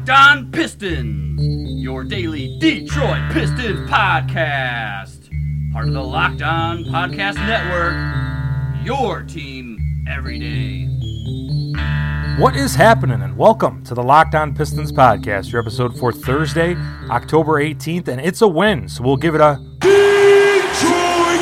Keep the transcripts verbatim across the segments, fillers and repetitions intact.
Locked On Pistons, your daily Detroit Pistons podcast. Part of the Locked On Podcast Network, your team every day. What is happening, and welcome to the Locked On Pistons podcast, your episode for Thursday, October eighteenth, and it's a win, so we'll give it a Detroit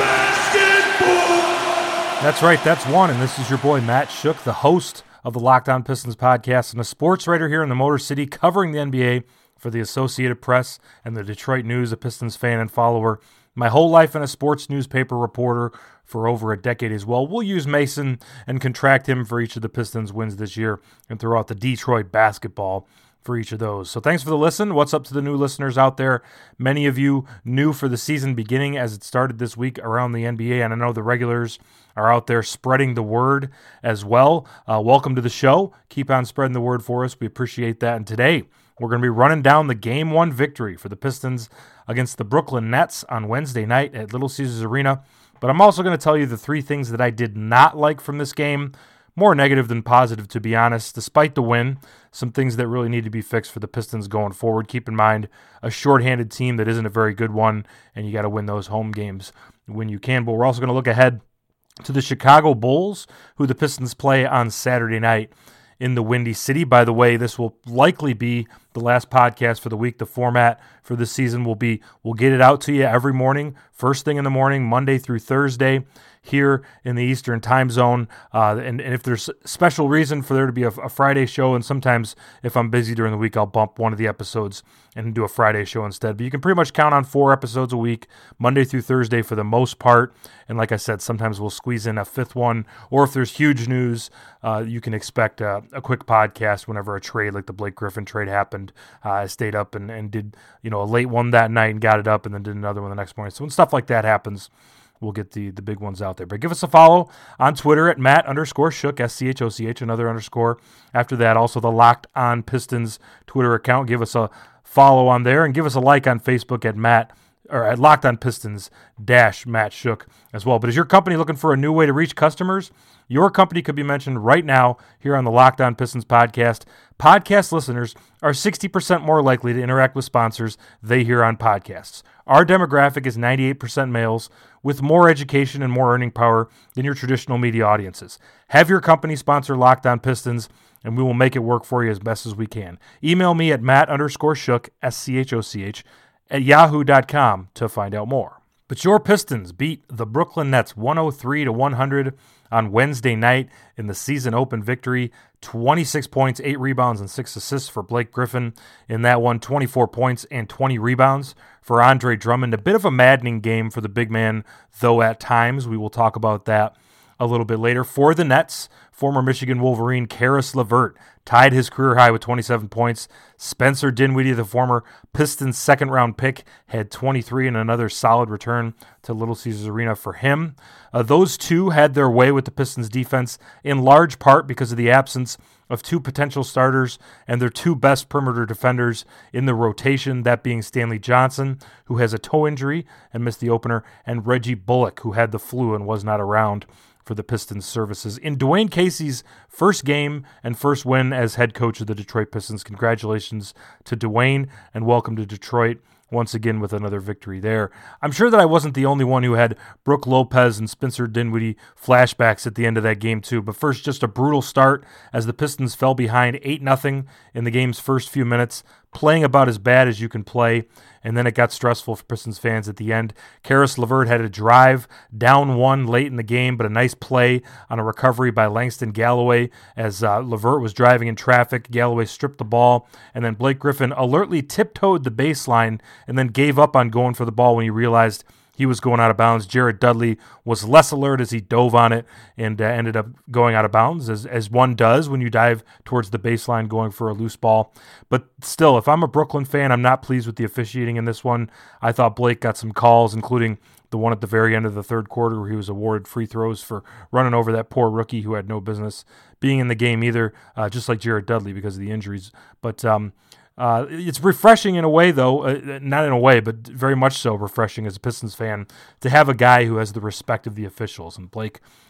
basketball. That's right, that's one, and this is your boy Matt Shook, the host of the Locked On Pistons podcast and a sports writer here in the Motor City covering the N B A for the Associated Press and the Detroit News, a Pistons fan and follower. My whole life in a sports newspaper reporter for over a decade as well. We'll use Mason and contract him for each of the Pistons wins this year and throw out the Detroit basketball for each of those. So thanks for the listen. What's up to the new listeners out there? Many of you new for the season beginning as it started this week around the N B A, and I know the regulars are out there spreading the word as well. Uh, welcome to the show. Keep on spreading the word for us. We appreciate that. And today, we're going to be running down the game one victory for the Pistons against the Brooklyn Nets on Wednesday night at Little Caesars Arena. But I'm also going to tell you the three things that I did not like from this game. More negative than positive, to be honest. Despite the win, some things that really need to be fixed for the Pistons going forward. Keep in mind, a shorthanded team that isn't a very good one, and you got to win those home games when you can. But we're also going to look ahead to the Chicago Bulls, who the Pistons play on Saturday night in the Windy City. By the way, this will likely be the last podcast for the week. The format for this season will be, we'll get it out to you every morning, first thing in the morning, Monday through Thursday, here in the Eastern time zone. Uh, and, and if there's special reason for there to be a, a Friday show, and sometimes if I'm busy during the week, I'll bump one of the episodes and do a Friday show instead. But you can pretty much count on four episodes a week, Monday through Thursday for the most part. And like I said, sometimes we'll squeeze in a fifth one, or if there's huge news, uh, you can expect a, a quick podcast whenever a trade like the Blake Griffin trade happened. Uh, I stayed up and, and did you know a late one that night and got it up, and then did another one the next morning. So when stuff like that happens, we'll get the, the big ones out there. But give us a follow on Twitter at Matt underscore Shook, S C H O C H, another underscore. After that, also the Locked On Pistons Twitter account. Give us a follow on there, and give us a like on Facebook at Matt, or at Locked On Pistons dash Matt Shook as well. But is your company looking for a new way to reach customers? Your company could be mentioned right now here on the Locked On Pistons podcast. Podcast listeners are sixty percent more likely to interact with sponsors they hear on podcasts. Our demographic is ninety-eight percent males with more education and more earning power than your traditional media audiences. Have your company sponsor Locked On Pistons, and we will make it work for you as best as we can. Email me at Matt underscore Shook, S C H O C H, at yahoo dot com to find out more. But your Pistons beat the Brooklyn Nets one oh three to one hundred on Wednesday night in the season open victory. twenty-six points, eight rebounds, and six assists for Blake Griffin in that one. twenty-four points and twenty rebounds for Andre Drummond. A bit of a maddening game for the big man, though at times. We will talk about that a little bit later. For the Nets, former Michigan Wolverine Caris LeVert tied his career high with twenty-seven points. Spencer Dinwiddie, the former Pistons second-round pick, had twenty-three and another solid return to Little Caesars Arena for him. Uh, those two had their way with the Pistons defense in large part because of the absence of two potential starters and their two best perimeter defenders in the rotation, that being Stanley Johnson, who has a toe injury and missed the opener, and Reggie Bullock, who had the flu and was not around for the Pistons services. In Dwayne Casey's first game and first win as head coach of the Detroit Pistons, congratulations to Dwayne and welcome to Detroit once again with another victory there. I'm sure that I wasn't the only one who had Brook Lopez and Spencer Dinwiddie flashbacks at the end of that game too. But first, just a brutal start as the Pistons fell behind eight nothing in the game's first few minutes, playing about as bad as you can play, and then it got stressful for Pistons fans at the end. Caris LeVert had a drive down one late in the game, but a nice play on a recovery by Langston Galloway as uh, LeVert was driving in traffic. Galloway stripped the ball, and then Blake Griffin alertly tiptoed the baseline and then gave up on going for the ball when he realized he was going out of bounds. Jared Dudley was less alert as he dove on it and uh, ended up going out of bounds, as, as one does when you dive towards the baseline going for a loose ball. But still, if I'm a Brooklyn fan, I'm not pleased with the officiating in this one. I thought Blake got some calls, including the one at the very end of the third quarter where he was awarded free throws for running over that poor rookie who had no business being in the game either, uh, just like Jared Dudley because of the injuries. But um, Uh, it's refreshing in a way, though, uh, not in a way, but very much so refreshing as a Pistons fan to have a guy who has the respect of the officials. And Blake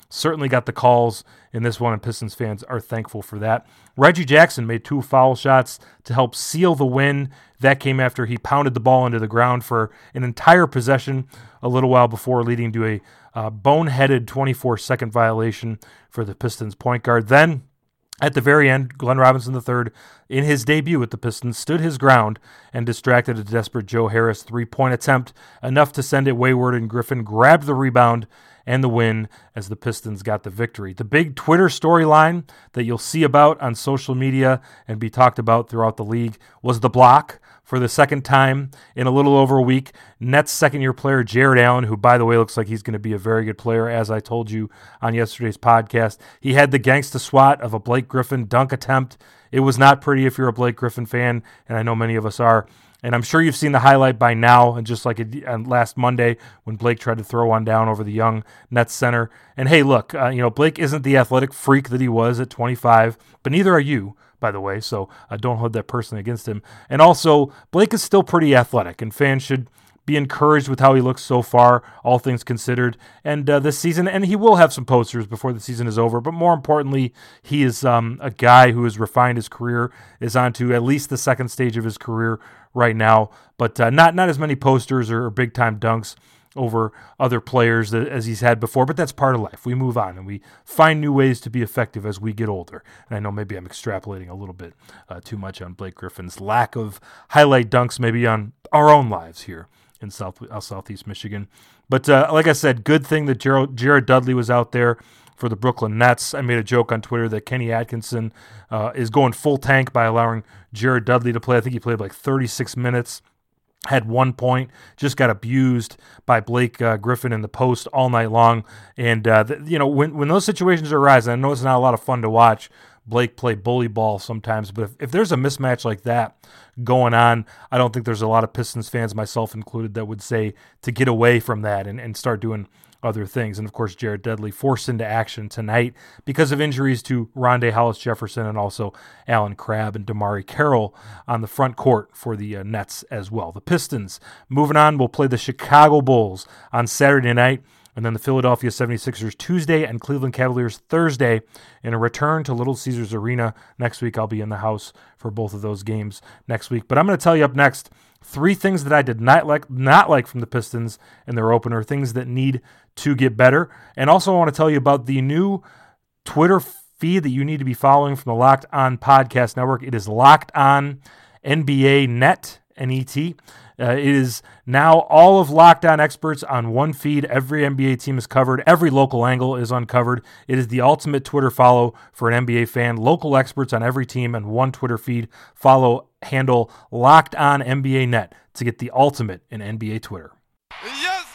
certainly got the calls in this one, and Pistons fans are thankful for that. Reggie Jackson made two foul shots to help seal the win. That came after he pounded the ball into the ground for an entire possession a little while before, leading to a uh, boneheaded twenty-four second violation for the Pistons point guard. Then, at the very end, Glenn Robinson the third, in his debut with the Pistons, stood his ground and distracted a desperate Joe Harris three-point attempt, enough to send it wayward, and Griffin grabbed the rebound and the win as the Pistons got the victory. The big Twitter storyline that you'll see about on social media and be talked about throughout the league was the block for the second time in a little over a week. Nets second-year player Jared Allen, who, by the way, looks like he's going to be a very good player, as I told you on yesterday's podcast. He had the gangsta swat of a Blake Griffin dunk attempt. It was not pretty if you're a Blake Griffin fan, and I know many of us are. And I'm sure you've seen the highlight by now, and just like it, uh, last Monday when Blake tried to throw one down over the young Nets center. And hey, look, uh, you know, Blake isn't the athletic freak that he was at twenty-five, but neither are you, by the way, so uh, don't hold that personally against him. And also, Blake is still pretty athletic, and fans should be encouraged with how he looks so far, all things considered, and uh, this season. And he will have some posters before the season is over, but more importantly, he is um, a guy who has refined his career, is on to at least the second stage of his career right now, but uh, not not as many posters or, or big-time dunks over other players that, as he's had before, but that's part of life. We move on, and we find new ways to be effective as we get older. And I know maybe I'm extrapolating a little bit uh, too much on Blake Griffin's lack of highlight dunks, maybe on our own lives here in South uh, Southeast Michigan. But uh, like I said, good thing that Jared, Jared Dudley was out there for the Brooklyn Nets. I made a joke on Twitter that Kenny Atkinson uh, is going full tank by allowing Jared Dudley to play. I think he played like thirty-six minutes, had one point, just got abused by Blake uh, Griffin in the post all night long. And, uh, th- you know, when, when those situations arise, and I know it's not a lot of fun to watch Blake play bully ball sometimes, but if, if there's a mismatch like that going on, I don't think there's a lot of Pistons fans, myself included, that would say to get away from that and, and start doing other things. And, of course, Jared Dudley forced into action tonight because of injuries to Rondé Hollis-Jefferson and also Alan Crabb and Damari Carroll on the front court for the uh, Nets as well. The Pistons, moving on, will play the Chicago Bulls on Saturday night, and then the Philadelphia seventy-sixers Tuesday and Cleveland Cavaliers Thursday in a return to Little Caesars Arena. Next week I'll be in the house for both of those games next week. But I'm going to tell you up next three things that I did not like not like from the Pistons in their opener, things that need to get better. And also I want to tell you about the new Twitter feed that you need to be following from the Locked On Podcast Network. It is Locked On N B A Net, N E T. Uh, it is now all of Locked On experts on one feed. Every N B A team is covered. Every local angle is uncovered. It is the ultimate Twitter follow for an N B A fan. Local experts on every team and one Twitter feed. Follow handle Locked On N B A Net to get the ultimate in N B A Twitter. Yes,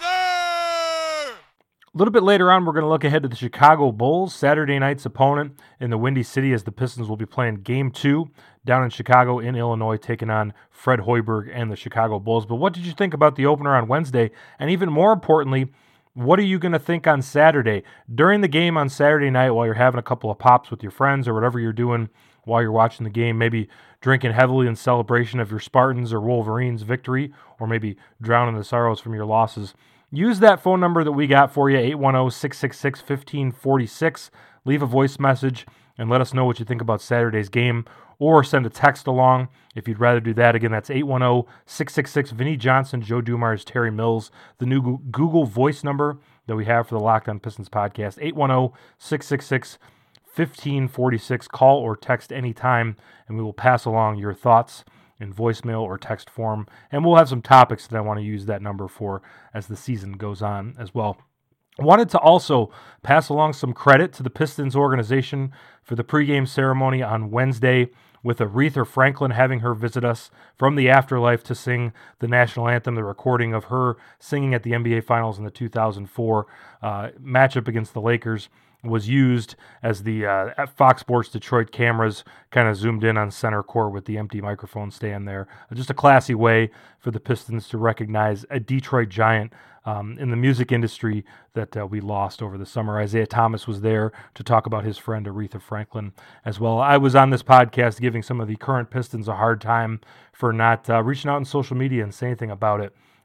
sir! A little bit later on, we're going to look ahead to the Chicago Bulls, Saturday night's opponent in the Windy City, as the Pistons will be playing Game two down in Chicago in Illinois, taking on Fred Hoiberg and the Chicago Bulls. But what did you think about the opener on Wednesday? And even more importantly, what are you going to think on Saturday? During the game on Saturday night, while you're having a couple of pops with your friends or whatever you're doing while you're watching the game, maybe drinking heavily in celebration of your Spartans or Wolverines' victory, or maybe drowning the sorrows from your losses, use that phone number that we got for you, eight one zero, six six six, one five four six. Leave a voice message and let us know what you think about Saturday's game, or send a text along if you'd rather do that. Again, that's eight one zero, six six six, Vinny Johnson, Joe Dumars, Terry Mills, the new Google Voice number that we have for the Locked On Pistons podcast, eight one zero, six six six, one five four six. Call or text anytime, and we will pass along your thoughts in voicemail or text form. And we'll have some topics that I want to use that number for as the season goes on as well. I wanted to also pass along some credit to the Pistons organization for the pregame ceremony on Wednesday, with Aretha Franklin having her visit us from the afterlife to sing the national anthem. The recording of her singing at the N B A Finals in the two thousand four uh, matchup against the Lakers was used as the uh, Fox Sports Detroit cameras kind of zoomed in on center court with the empty microphone stand there. Just a classy way for the Pistons to recognize a Detroit giant um, in the music industry that uh, we lost over the summer. Isaiah Thomas was there to talk about his friend Aretha Franklin as well. I was on this podcast giving some of the current Pistons a hard time for not uh, reaching out on social media and saying anything about it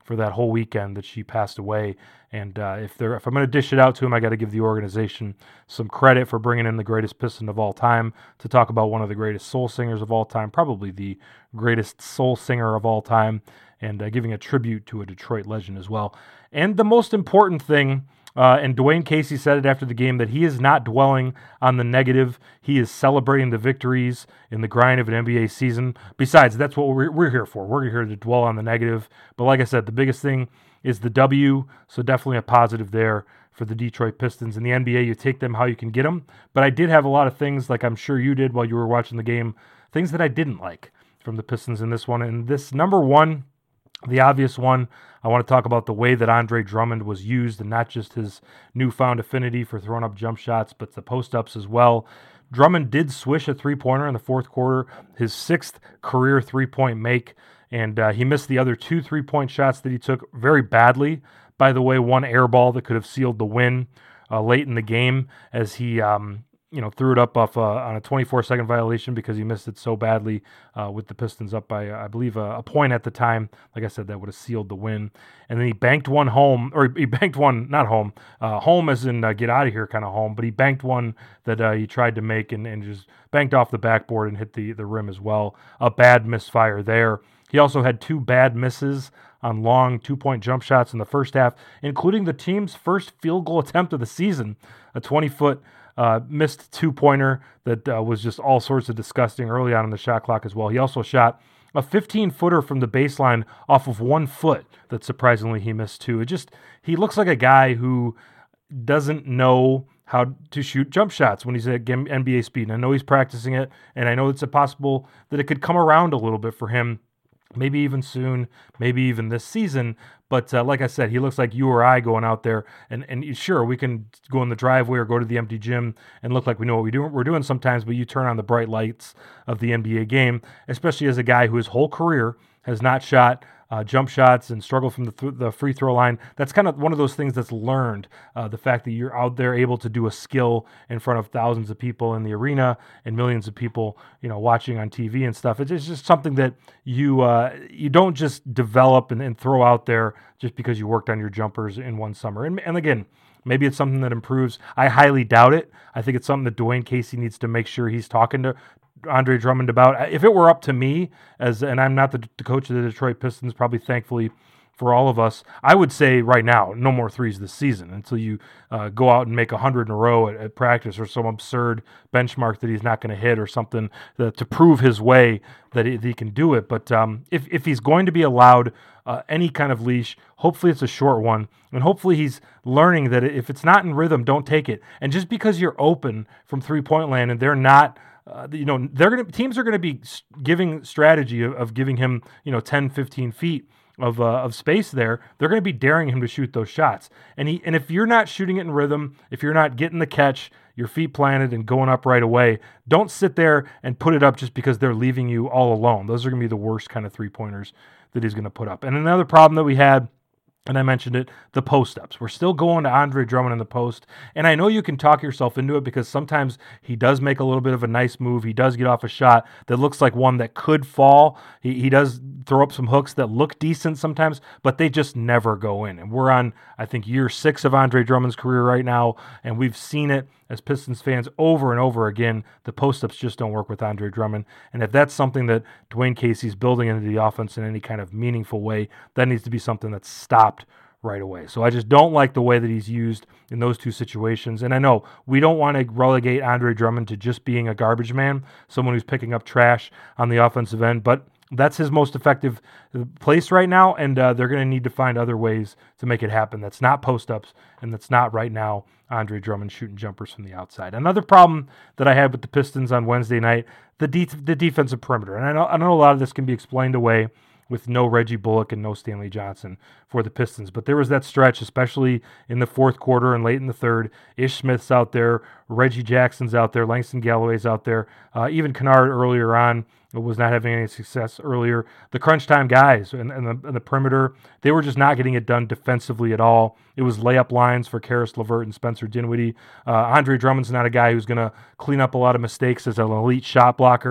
for that whole weekend that she passed away. And uh, if they're, if I'm going to dish it out to him, I got to give the organization some credit for bringing in the greatest Piston of all time to talk about one of the greatest soul singers of all time, probably the greatest soul singer of all time, and uh, giving a tribute to a Detroit legend as well. And the most important thing, uh, and Dwayne Casey said it after the game, that he is not dwelling on the negative. He is celebrating the victories in the grind of an N B A season. Besides, that's what we're, we're here for. We're here to dwell on the negative. But like I said, the biggest thing is the W, so definitely a positive there for the Detroit Pistons. In the N B A, you take them how you can get them. But I did have a lot of things, like I'm sure you did while you were watching the game, things that I didn't like from the Pistons in this one. And this number one, the obvious one, I want to talk about the way that Andre Drummond was used, and not just his newfound affinity for throwing up jump shots, but the post-ups as well. Drummond did swish a three-pointer in the fourth quarter, his sixth career three-point make, and uh, he missed the other two three-point shots that he took very badly. By the way, one air ball that could have sealed the win uh, late in the game, as he um, you know, threw it up off uh, on a twenty-four second violation because he missed it so badly uh, with the Pistons up by, I believe, a, a point at the time. Like I said, that would have sealed the win. And then he banked one home, or he banked one, not home, uh, home as in uh, get out of here kind of home, but he banked one that uh, he tried to make and, and just banked off the backboard and hit the, the rim as well. A bad misfire there. He also had two bad misses on long two-point jump shots in the first half, including the team's first field goal attempt of the season, a twenty-foot uh, missed two-pointer that uh, was just all sorts of disgusting early on in the shot clock as well. He also shot a fifteen-footer from the baseline off of one foot that surprisingly he missed too. It just, he looks like a guy who doesn't know how to shoot jump shots when he's at N B A speed. And I know he's practicing it, and I know it's a possible that it could come around a little bit for him. Maybe even soon, maybe even this season. But uh, like I said, he looks like you or I going out there. And, and sure, we can go in the driveway or go to the empty gym and look like we know what we do, we're doing sometimes, but you turn on the bright lights of the N B A game, especially as a guy who his whole career has not shot uh, jump shots and struggled from the, th- the free throw line. That's kind of one of those things that's learned, uh, the fact that you're out there able to do a skill in front of thousands of people in the arena and millions of people, you know, watching on T V and stuff. It's just something that you uh, you don't just develop and, and throw out there just because you worked on your jumpers in one summer. And, and again, maybe it's something that improves. I highly doubt it. I think it's something that Dwayne Casey needs to make sure he's talking to Andre Drummond about. If it were up to me, as and I'm not the, the coach of the Detroit Pistons, probably thankfully for all of us, I would say right now, no more threes this season until you uh, go out and make one hundred in a row at, at practice, or some absurd benchmark that he's not going to hit, or something that, to prove his way that he, that he can do it. But um, if, if he's going to be allowed uh, any kind of leash, hopefully it's a short one, and hopefully he's learning that if it's not in rhythm, don't take it. And just because you're open from three-point land and they're not, Uh, you know, they're going to, teams are going to be giving strategy of, of giving him, you know, ten, fifteen feet of uh, of space there. They're going to be daring him to shoot those shots. And he, and if you're not shooting it in rhythm, if you're not getting the catch, your feet planted and going up right away, don't sit there and put it up just because they're leaving you all alone. Those are going to be the worst kind of three-pointers that he's going to put up. And another problem that we had, and I mentioned it, the post-ups. We're still going to Andre Drummond in the post. And I know you can talk yourself into it because sometimes he does make a little bit of a nice move. He does get off a shot that looks like one that could fall. He, he does throw up some hooks that look decent sometimes, but they just never go in. And we're on, I think, year six of Andre Drummond's career right now, and we've seen it as Pistons fans over and over again. The post-ups just don't work with Andre Drummond. And if that's something that Dwayne Casey's building into the offense in any kind of meaningful way, that needs to be something that's stopped right away. So I just don't like the way that he's used in those two situations. And I know we don't want to relegate Andre Drummond to just being a garbage man, someone who's picking up trash on the offensive end, but that's his most effective place right now, and uh, they're going to need to find other ways to make it happen. That's not post-ups, and that's not right now Andre Drummond shooting jumpers from the outside. Another problem that I had with the Pistons on Wednesday night, the de- the defensive perimeter. And I know, I know a lot of this can be explained away with no Reggie Bullock and no Stanley Johnson for the Pistons. But there was that stretch, especially in the fourth quarter and late in the third. Ish Smith's out there, Reggie Jackson's out there, Langston Galloway's out there. Uh, even Kennard earlier on was not having any success earlier. The crunch time guys and, and, the, and the perimeter, they were just not getting it done defensively at all. It was layup lines for Karis LeVert and Spencer Dinwiddie. Uh, Andre Drummond's not a guy who's going to clean up a lot of mistakes as an elite shot blocker.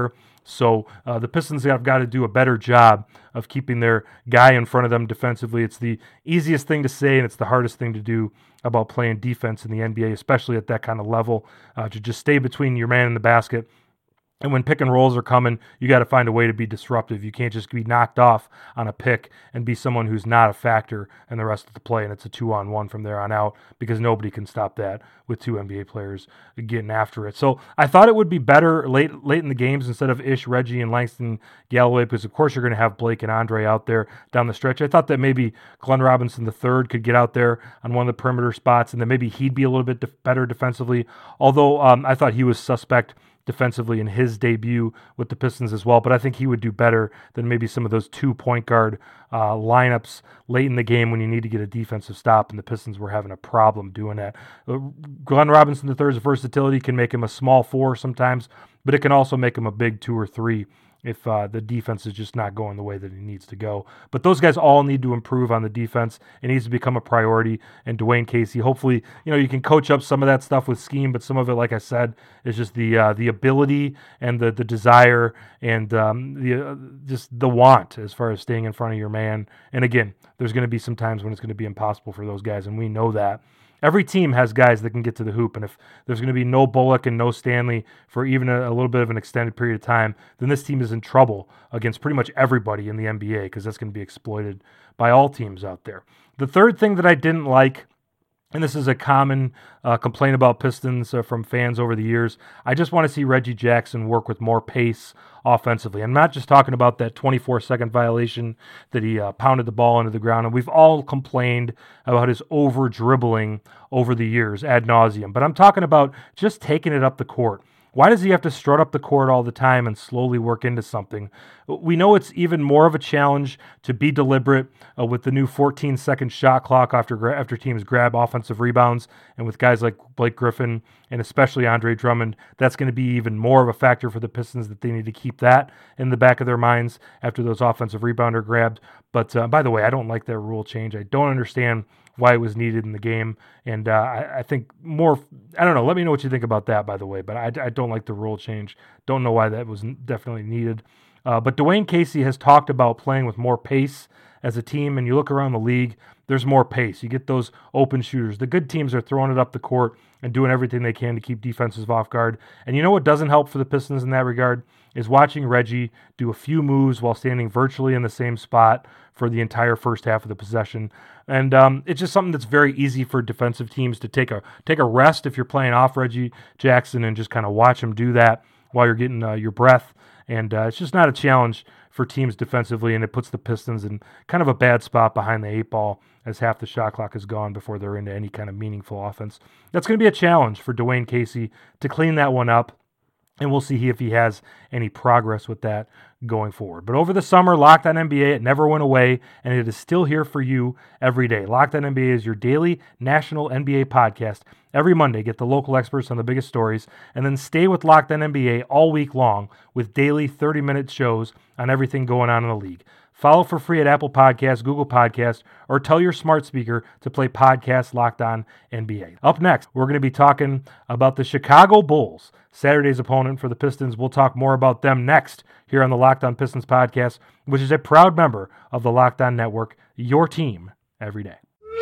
So uh, the Pistons have got to do a better job of keeping their guy in front of them defensively. It's the easiest thing to say, and it's the hardest thing to do about playing defense in the N B A, especially at that kind of level, uh, to just stay between your man and the basket. And when pick and rolls are coming, you got to find a way to be disruptive. You can't just be knocked off on a pick and be someone who's not a factor in the rest of the play, and it's a two-on-one from there on out because nobody can stop that with two N B A players getting after it. So I thought it would be better late late in the games instead of Ish, Reggie, and Langston Galloway because, of course, you're going to have Blake and Andre out there down the stretch. I thought that maybe Glenn Robinson the third could get out there on one of the perimeter spots, and then maybe he'd be a little bit def- better defensively, although um, I thought he was suspect defensively in his debut with the Pistons as well, but I think he would do better than maybe some of those two point guard uh, lineups late in the game when you need to get a defensive stop, and the Pistons were having a problem doing that. Uh, Glenn Robinson the third's versatility can make him a small four sometimes, but it can also make him a big two or three if uh, the defense is just not going the way that it needs to go. But those guys all need to improve on the defense. It needs to become a priority. And Dwayne Casey, hopefully, you know, you can coach up some of that stuff with scheme, but some of it, like I said, is just the uh, the ability and the the desire and um, the uh, just the want as far as staying in front of your man. And again, there's going to be some times when it's going to be impossible for those guys, and we know that. Every team has guys that can get to the hoop, and if there's going to be no Bullock and no Stanley for even a, a little bit of an extended period of time, then this team is in trouble against pretty much everybody in the N B A because that's going to be exploited by all teams out there. The third thing that I didn't like, and this is a common uh, complaint about Pistons uh, from fans over the years, I just want to see Reggie Jackson work with more pace offensively. I'm not just talking about that twenty-four second violation that he uh, pounded the ball into the ground, and we've all complained about his over-dribbling over the years ad nauseum, but I'm talking about just taking it up the court. Why does he have to strut up the court all the time and slowly work into something? We know it's even more of a challenge to be deliberate uh, with the new fourteen second shot clock after after teams grab offensive rebounds, and with guys like Blake Griffin and especially Andre Drummond, that's going to be even more of a factor for the Pistons that they need to keep that in the back of their minds after those offensive rebounder grabbed. But uh, by the way, I don't like that rule change. I don't understand why it was needed in the game. And uh, I, I think more, I don't know, let me know what you think about that, by the way. But I, I don't like the rule change. Don't know why that was definitely needed. Uh, but Dwayne Casey has talked about playing with more pace as a team, and you look around the league, there's more pace. You get those open shooters. The good teams are throwing it up the court and doing everything they can to keep defenses off guard. And you know what doesn't help for the Pistons in that regard is watching Reggie do a few moves while standing virtually in the same spot for the entire first half of the possession. And um, it's just something that's very easy for defensive teams to take a take a rest if you're playing off Reggie Jackson and just kind of watch him do that while you're getting uh, your breath. And uh, it's just not a challenge for teams defensively, and it puts the Pistons in kind of a bad spot behind the eight ball as half the shot clock is gone before they're into any kind of meaningful offense. That's going to be a challenge for Dwayne Casey to clean that one up, and we'll see if he has any progress with that going forward. But over the summer, Locked On N B A, it never went away, and it is still here for you every day. Locked On N B A is your daily national N B A podcast. Every Monday, get the local experts on the biggest stories, and then stay with Locked On N B A all week long with daily thirty-minute shows on everything going on in the league. Follow for free at Apple Podcasts, Google Podcasts, or tell your smart speaker to play Podcast Locked On N B A. Up next, we're going to be talking about the Chicago Bulls, Saturday's opponent for the Pistons. We'll talk more about them next here on the Locked On Pistons podcast, which is a proud member of the Locked On Network, your team every day.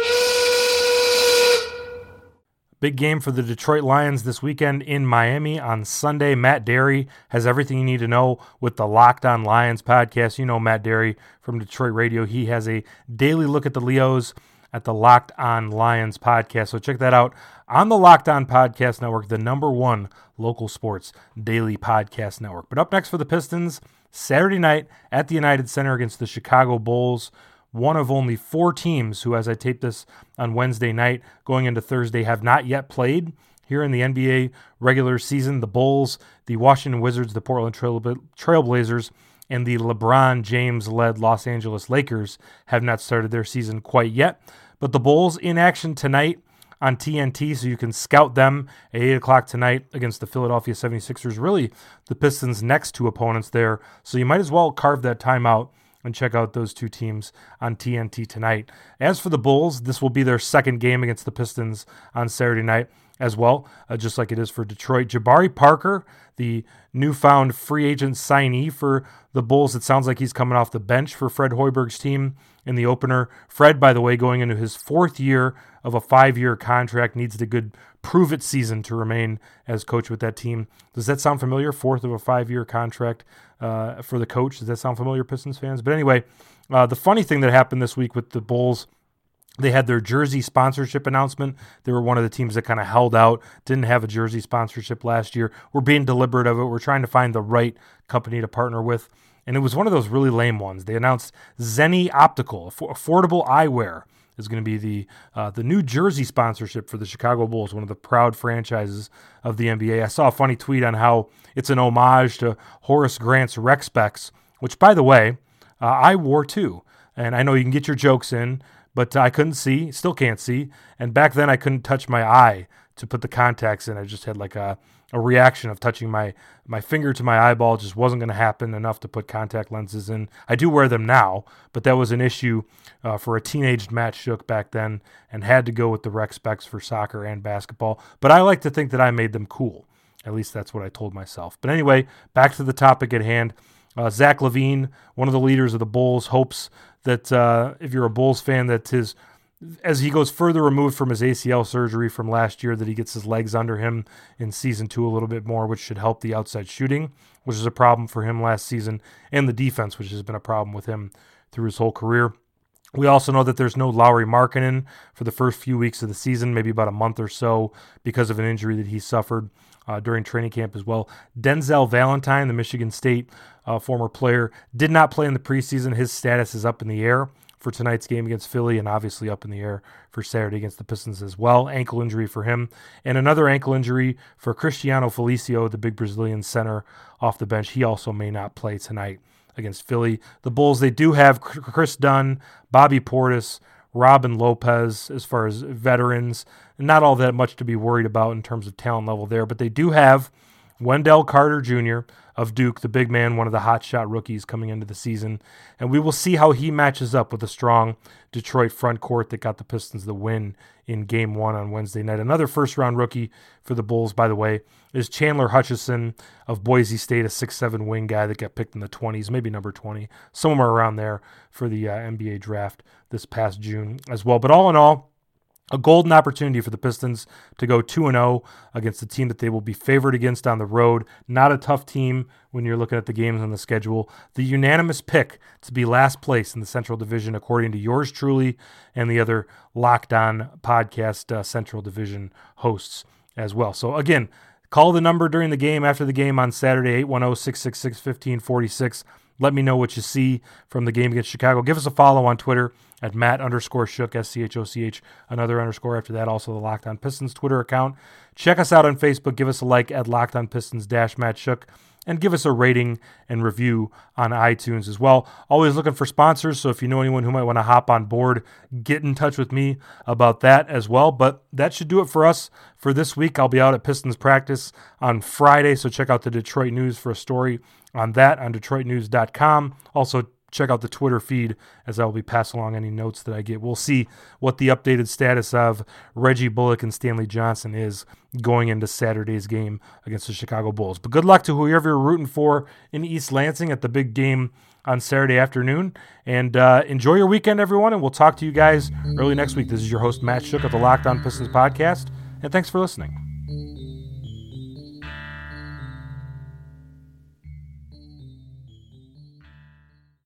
Big game for the Detroit Lions this weekend in Miami on Sunday. Matt Derry has everything you need to know with the Locked On Lions podcast. You know Matt Derry from Detroit Radio. He has a daily look at the Leos at the Locked On Lions podcast. So check that out on the Locked On Podcast Network, the number one local sports daily podcast network. But up next for the Pistons, Saturday night at the United Center against the Chicago Bulls. One of only four teams who, as I tape this on Wednesday night, going into Thursday, have not yet played here in the N B A regular season. The Bulls, the Washington Wizards, the Portland Trail- Trailblazers, and the LeBron James-led Los Angeles Lakers have not started their season quite yet. But the Bulls in action tonight on T N T, so you can scout them at eight o'clock tonight against the Philadelphia seventy-sixers. Really, the Pistons' next two opponents there, so you might as well carve that time out and check out those two teams on T N T tonight. As for the Bulls, this will be their second game against the Pistons on Saturday night, as well, uh, just like it is for Detroit. Jabari Parker, the newfound free agent signee for the Bulls. It sounds like he's coming off the bench for Fred Hoiberg's team in the opener. Fred, by the way, going into his fourth year of a five-year contract, needs a good prove-it season to remain as coach with that team. Does that sound familiar? Fourth of a five-year contract uh, for the coach. Does that sound familiar, Pistons fans? But anyway, uh, the funny thing that happened this week with the Bulls, they had their jersey sponsorship announcement. They were one of the teams that kind of held out, didn't have a jersey sponsorship last year. We're being deliberate of it. We're trying to find the right company to partner with. And it was one of those really lame ones. They announced Zenni Optical, affordable eyewear, is going to be the uh, the new jersey sponsorship for the Chicago Bulls, one of the proud franchises of the N B A. I saw a funny tweet on how it's an homage to Horace Grant's Rec Specs, which, by the way, uh, I wore too. And I know you can get your jokes in, but I couldn't see, still can't see. And back then I couldn't touch my eye to put the contacts in. I just had like a, a reaction of touching my, my finger to my eyeball. It just wasn't going to happen enough to put contact lenses in. I do wear them now, but that was an issue uh, for a teenaged Matt Shook back then and had to go with the Rec Specs for soccer and basketball. But I like to think that I made them cool. At least that's what I told myself. But anyway, back to the topic at hand. Uh, Zach LaVine, one of the leaders of the Bulls, hopes that uh, if you're a Bulls fan, that his as he goes further removed from his A C L surgery from last year, that he gets his legs under him in season two a little bit more, which should help the outside shooting, which is a problem for him last season, and the defense, which has been a problem with him through his whole career. We also know that there's no Lauri Markkanen for the first few weeks of the season, maybe about a month or so, because of an injury that he suffered uh, during training camp as well. Denzel Valentine, the Michigan State uh, former player, did not play in the preseason. His status is up in the air for tonight's game against Philly, and obviously up in the air for Saturday against the Pistons as well. Ankle injury for him. And another ankle injury for Cristiano Felicio, the big Brazilian center off the bench. He also may not play tonight against Philly. The Bulls, they do have Chris Dunn, Bobby Portis, Robin Lopez as far as veterans. Not all that much to be worried about in terms of talent level there, but they do have Wendell Carter Junior of Duke, the big man, one of the hotshot rookies coming into the season. And we will see how he matches up with a strong Detroit front court that got the Pistons the win in game one on Wednesday night. Another first-round rookie for the Bulls, by the way, is Chandler Hutchison of Boise State, a six seven wing guy that got picked in the twenties, maybe number twenty, somewhere around there for the uh, N B A draft this past June as well. But all in all, a golden opportunity for the Pistons to go two and oh against a team that they will be favored against on the road. Not a tough team when you're looking at the games on the schedule. The unanimous pick to be last place in the Central Division, according to yours truly and the other Locked On Podcast uh, Central Division hosts as well. So again, call the number during the game, after the game on Saturday, eight one zero, six six six, one five four six. Let me know what you see from the game against Chicago. Give us a follow on Twitter at Matt underscore Shook, S C H O C H, another underscore after that, also the Locked On Pistons Twitter account. Check us out on Facebook. Give us a like at Locked On Pistons dash Matt Shook, and give us a rating and review on iTunes as well. Always looking for sponsors, so if you know anyone who might want to hop on board, get in touch with me about that as well. But that should do it for us for this week. I'll be out at Pistons practice on Friday, so check out the Detroit News for a story on that on Detroit News dot com. Also, check out the Twitter feed as I will be passing along any notes that I get. We'll see what the updated status of Reggie Bullock and Stanley Johnson is going into Saturday's game against the Chicago Bulls. But good luck to whoever you're rooting for in East Lansing at the big game on Saturday afternoon. And uh, enjoy your weekend, everyone, and we'll talk to you guys early next week. This is your host, Matt Shook of the Locked On Pistons podcast, and thanks for listening.